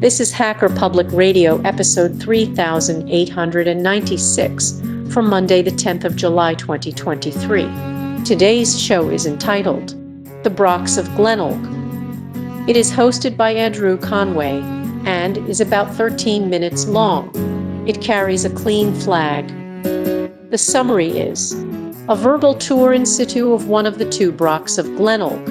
This is Hacker Public Radio episode 3896 for Monday, the 10th of July 2023. Today's show is entitled The Brochs of Glenelg. It is hosted by Andrew Conway and is about 13 minutes long. It carries a clean flag. The summary is a verbal tour in situ of one of the two Brochs of Glenelg.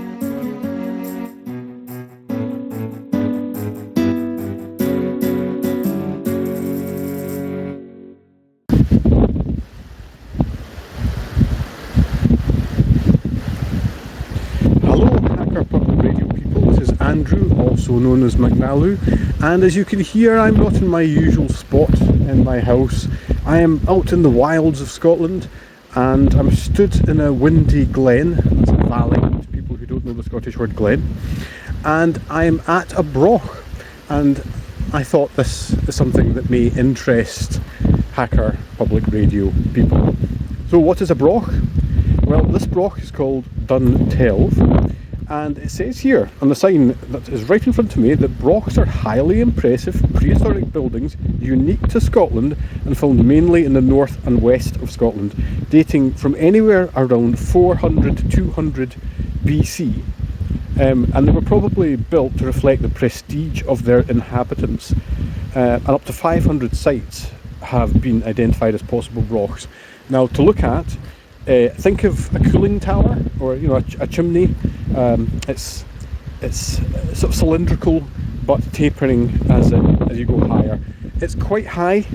Andrew, also known as McNaloo, and as you can hear, I'm not in my usual spot in my house. I am out in the wilds of Scotland, and I'm stood in a windy glen. That's a valley to people who don't know the Scottish word glen, and I'm at a broch, and I thought this is something that may interest Hacker Public Radio people. So what is a broch? Well, this broch is called Dun Telf. And it says here on the sign that is right in front of me that brochs are highly impressive prehistoric buildings unique to Scotland and found mainly in the north and west of Scotland, dating from anywhere around 400 to 200 BC. And they were probably built to reflect the prestige of their inhabitants. And up to 500 sites have been identified as possible brochs. Now, to look at, think of a cooling tower or a chimney. It's sort of cylindrical but tapering as you go higher. It's quite high.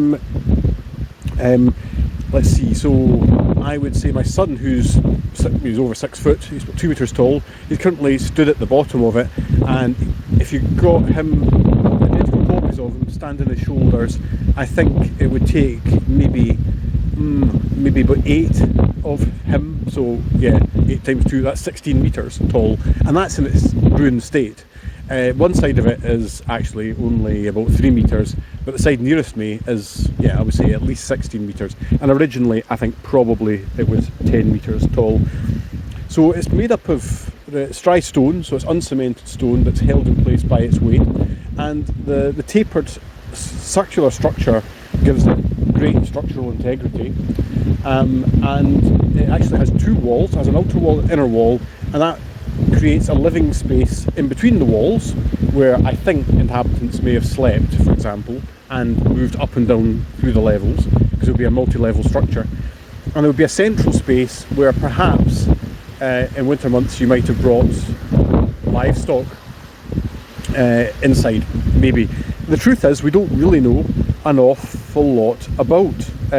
Let's see. So I would say my son, who's over 6 foot, he's about 2 meters tall. He's currently stood at the bottom of it, and if you got him identical copies of him standing on his shoulders, I think it would take maybe about 8 of him. So yeah, 8 times 2, that's 16 meters tall, and that's in its ruined state. One side of it is actually only about 3 meters, but the side nearest me is, I would say at least 16 meters, and originally I think probably it was 10 meters tall. So it's made up of dry stone, so it's uncemented stone that's held in place by its weight, and the tapered circular structure gives it great structural integrity, and it actually has 2 walls. It has an outer wall and inner wall, and that creates a living space in between the walls where I think inhabitants may have slept, for example, and moved up and down through the levels, because it would be a multi-level structure. And there would be a central space where perhaps in winter months you might have brought livestock inside, maybe. The truth is, we don't really know an awful lot about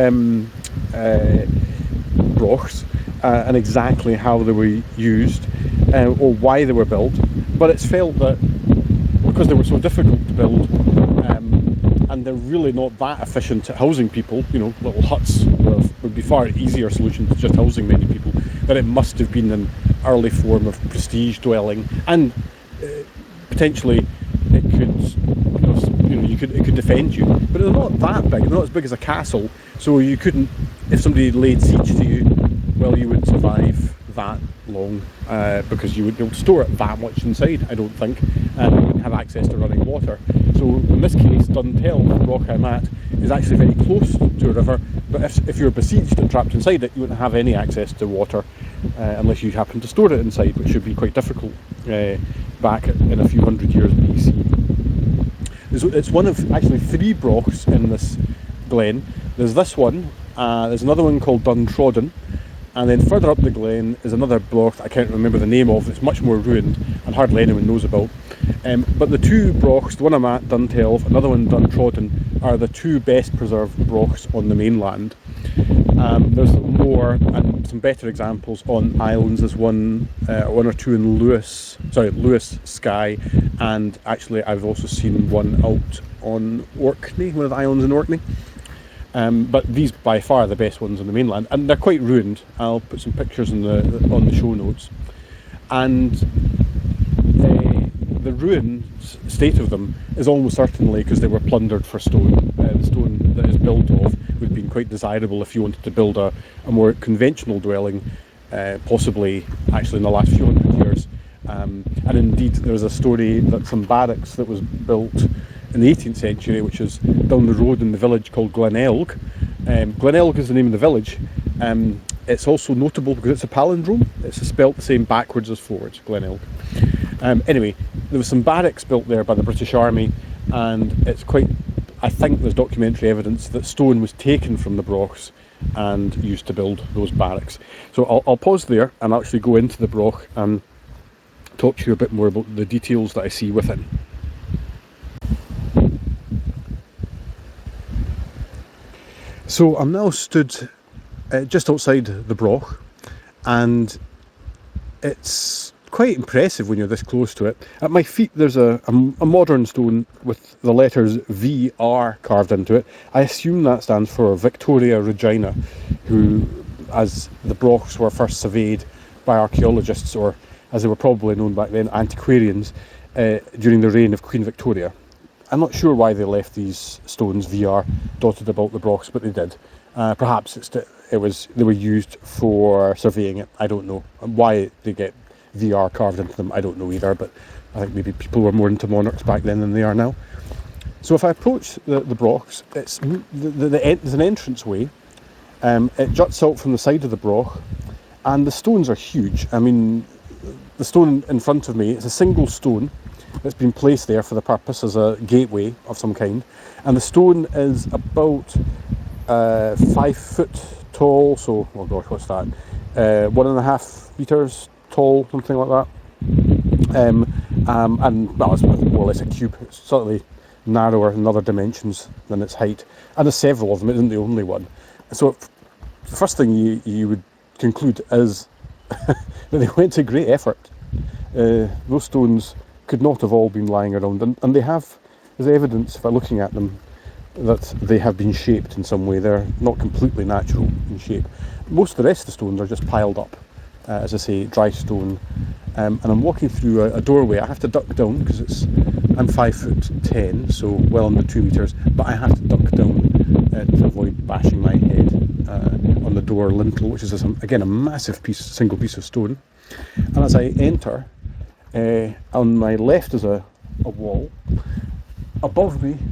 brochs and exactly how they were used or why they were built, but it's felt that because they were so difficult to build and they're really not that efficient at housing people, little huts would be far easier solution to just housing many people, that it must have been an early form of prestige dwelling, and potentially it could defend you, but they're not that big. They're not as big as a castle, so you couldn't, if somebody laid siege to you, well, you would survive that long because you wouldn't be able to store it that much inside, I don't think, and you wouldn't have access to running water. So in this case, Dun Telf, the broch I'm at, is actually very close to a river, but if you're besieged and trapped inside it, you wouldn't have any access to water unless you happen to store it inside, which should be quite difficult back in a few hundred years BC. It's one of actually 3 brochs in this glen. There's this one, there's another one called Duntrodden, and then further up the glen is another broch that I can't remember the name of. It's much more ruined and hardly anyone knows about. But the 2 brochs, the one I'm at, Dun Telf, another one, Duntrodden, are the 2 best preserved brochs on the mainland. There's more and some better examples on islands. There's one or two in Lewis Skye, and actually I've also seen one out on Orkney, one of the islands in Orkney. But these by far are the best ones on the mainland, and they're quite ruined. I'll put some pictures on the show notes. And the ruined state of them is almost certainly because they were plundered for stone. The stone that is built of would have been quite desirable if you wanted to build a more conventional dwelling, possibly actually in the last few hundred years. And indeed, there was a story that some barracks that was built in the 18th century, which is down the road in the village called Glenelg. Glenelg is the name of the village. It's also notable because it's a palindrome. It's spelt the same backwards as forwards, Glenelg. Anyway, there was some barracks built there by the British Army, and it's quite, I think there's documentary evidence that stone was taken from the Brochs and used to build those barracks. So I'll pause there and actually go into the Broch and talk to you a bit more about the details that I see within. So I'm now stood just outside the Broch, and it's quite impressive when you're this close to it. At my feet there's a modern stone with the letters VR carved into it. I assume that stands for Victoria Regina, who, as the Brochs were first surveyed by archaeologists, or as they were probably known back then, antiquarians, during the reign of Queen Victoria. I'm not sure why they left these stones VR dotted about the Brochs, but they did. Perhaps they were used for surveying it. I don't know why they get VR carved into them. I don't know either, but I think maybe people were more into monarchs back then than they are now. So if I approach the Brochs, there's an entrance way. It juts out from the side of the Broch, and the stones are huge. I mean, the stone in front of me is a single stone that's been placed there for the purpose as a gateway of some kind, and the stone is about 5 foot tall, so, oh gosh, what's that, 1.5 meters tall, something like that, and well, it's more or less a cube. It's slightly narrower in other dimensions than its height, and there's several of them. It isn't the only one. So the first thing you would conclude is that they went to great effort. Those stones could not have all been lying around, and they have, there's evidence by looking at them that they have been shaped in some way. They're not completely natural in shape. Most of the rest of the stones are just piled up, as I say, dry stone. And I'm walking through a doorway. I have to duck down because I'm 5'10", so well under 2 meters, but I have to duck down to avoid bashing my head on the door lintel, which is again a massive single piece of stone. And as I enter, on my left is a wall. Above me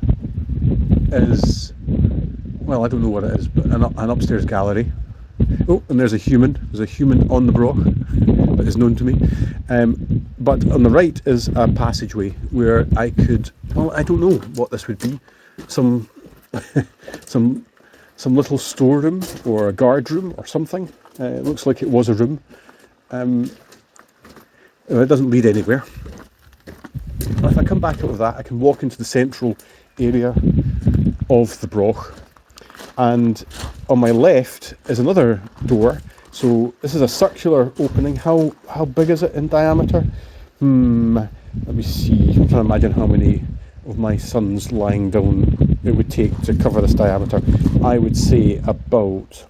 is, well, I don't know what it is, but an upstairs gallery. Oh, and there's a human. There's a human on the Broch that is known to me. But on the right is a passageway where I could, well, I don't know what this would be. Some little storeroom or a guard room or something. It looks like it was a room. It doesn't lead anywhere. But if I come back out of that, I can walk into the central area of the Broch, and on my left is another door. So this is a circular opening. How big is it in diameter? Let me see. I'm trying to imagine how many of my sons lying down it would take to cover this diameter. I would say about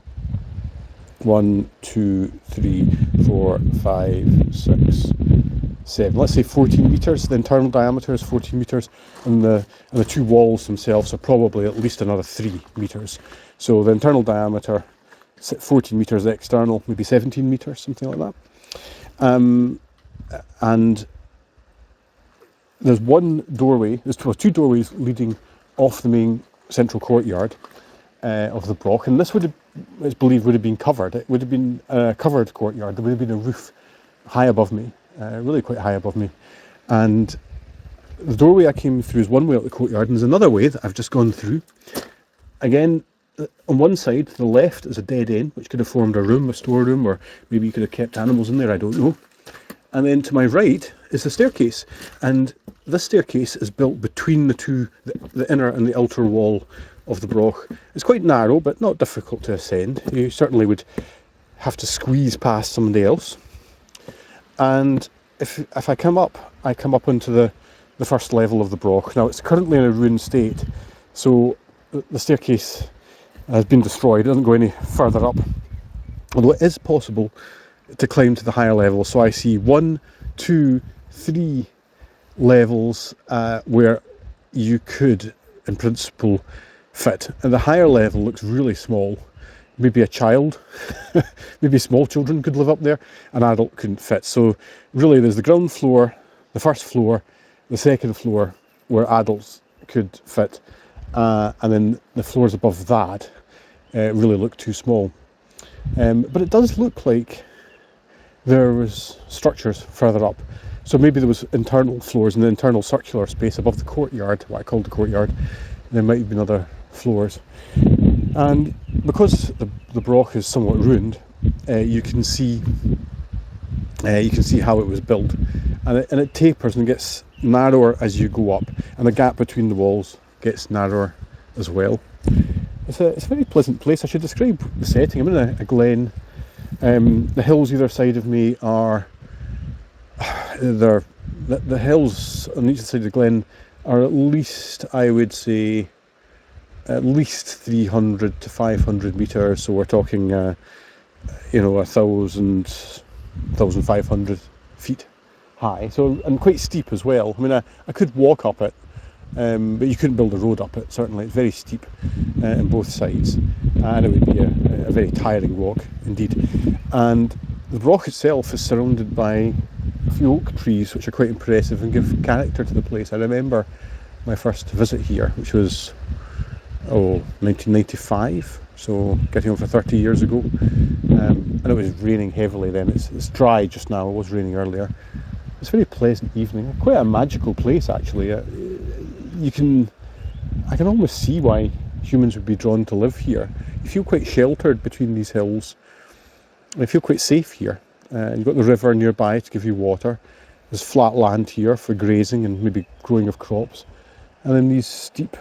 1, 2, 3, 4, 5, 6, 7. Let's say 14 meters. The internal diameter is 14 meters, and the two walls themselves are probably at least another 3 meters. So the internal diameter, 14 meters. The external, maybe 17 meters, something like that. And there's one doorway. There's two doorways leading off the main central courtyard of the Broch, and this it's believed would have been covered. It would have been a covered courtyard. There would have been a roof high above me, really quite high above me. And the doorway I came through is one way out the courtyard, and there's another way that I've just gone through. Again, on one side, to the left, is a dead end, which could have formed a room, a storeroom, or maybe you could have kept animals in there, I don't know. And then to my right is the staircase, and this staircase is built between the inner and the outer wall of the Broch. It's quite narrow, but not difficult to ascend. You certainly would have to squeeze past somebody else. And if I come up onto the first level of the Broch. Now, it's currently in a ruined state, so the staircase has been destroyed. It doesn't go any further up, although it is possible to climb to the higher level. So I see 1, 2, 3 levels where you could, in principle, fit. And the higher level looks really small. maybe a child, maybe small children could live up there. An adult couldn't fit. So really there's the ground floor, the first floor, the second floor where adults could fit, and then the floors above that really look too small. But it does look like there was structures further up. So maybe there was internal floors in the internal circular space above the courtyard, what I called the courtyard. There might have been other floors. And because the Broch is somewhat ruined, you can see how it was built, and it tapers and gets narrower as you go up, and the gap between the walls gets narrower as well. It's a very pleasant place. I should describe the setting. I'm in a glen. The hills either side of me are the hills on each side of the glen are at least, I would say, at least 300 to 500 metres. So we're talking, 1,500 feet high. So, and quite steep as well. I mean, I could walk up it, but you couldn't build a road up it, certainly. It's very steep on both sides, and it would be a very tiring walk indeed. And the Broch itself is surrounded by a few oak trees, which are quite impressive and give character to the place. I remember my first visit here, which was 1995, so getting over 30 years ago, and it was raining heavily then. It's dry just now. It was raining earlier. It's a very pleasant evening, quite a magical place actually. I can almost see why humans would be drawn to live here. You feel quite sheltered between these hills. I feel quite safe here. You've got the river nearby to give you water. There's flat land here for grazing and maybe growing of crops, and then these steep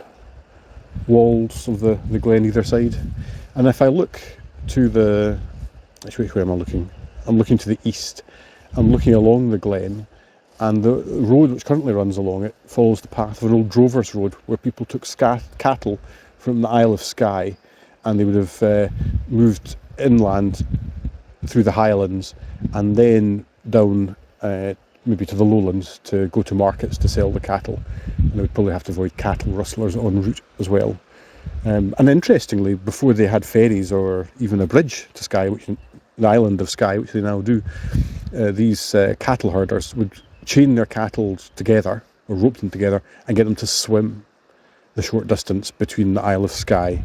walls of the glen either side. And if I look to the, actually, where am I looking? I'm looking to the east. I'm looking along the glen, and the road which currently runs along it follows the path of an old drover's road where people took cattle from the Isle of Skye, and they would have moved inland through the highlands and then down maybe to the lowlands to go to markets to sell the cattle, and they would probably have to avoid cattle rustlers en route as well. And interestingly, before they had ferries or even a bridge to Skye, the island of Skye, which they now do, these cattle herders would chain their cattle together or rope them together and get them to swim the short distance between the Isle of Skye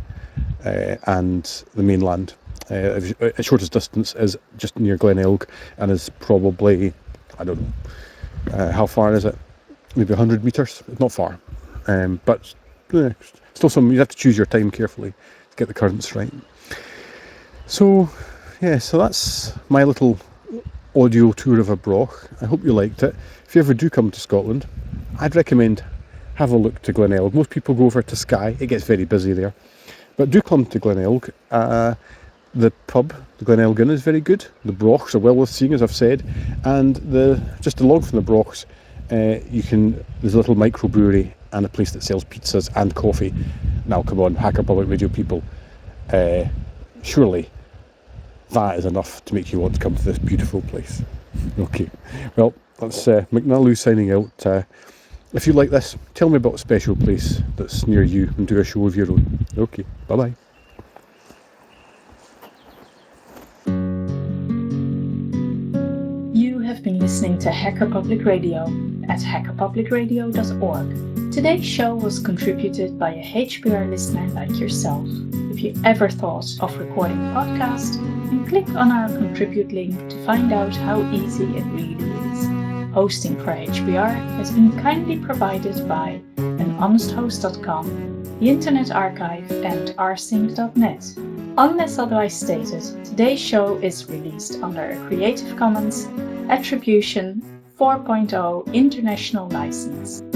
and the mainland. The shortest distance is just near Glenelg and is probably, I don't know, how far is it? Maybe 100 metres? Not far. But still you have to choose your time carefully to get the currents right. So, yeah, so that's my little audio tour of a Broch. I hope you liked it. If you ever do come to Scotland, I'd recommend have a look to Glenelg. Most people go over to Skye. It gets very busy there. But do come to Glenelg. The pub, the Glenelg Inn, is very good. The Brochs are well worth seeing, as I've said. And just along from the Brochs, there's a little microbrewery and a place that sells pizzas and coffee. Now, come on, Hacker Public Radio people. Surely that is enough to make you want to come to this beautiful place. Okay, well, that's McNaloo signing out. If you like this, tell me about a special place that's near you and do a show of your own. Okay, bye-bye. You have been listening to Hacker Public Radio at hackerpublicradio.org. Today's show was contributed by a HPR listener like yourself. If you ever thought of recording a podcast, then click on our contribute link to find out how easy it really is. Hosting for HPR has been kindly provided by anhonesthost.com, the Internet Archive, and rsync.net. Unless otherwise stated, today's show is released under a Creative Commons Attribution 4.0 International License.